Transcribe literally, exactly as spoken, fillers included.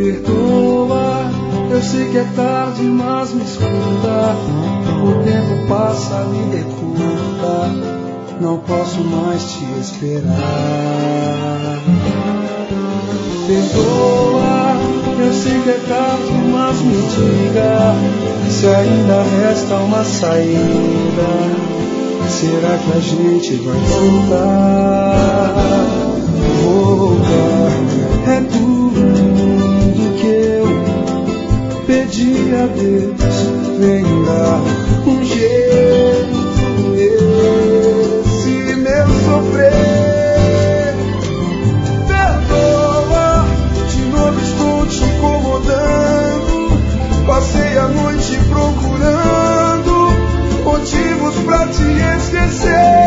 Perdoa, eu sei que é tarde, mas me escuta. O tempo passa, a vida é curta, não posso mais te esperar. Perdoa, eu sei que é tarde, mas me diga se ainda resta uma saída. Será que a gente vai voltar? Voltar é tudo que eu pedi a Deus. Vem dar um jeito nesse meu sofrer. Perdoa, de novo estou te incomodando. Passei a noite procurando motivos pra te esquecer.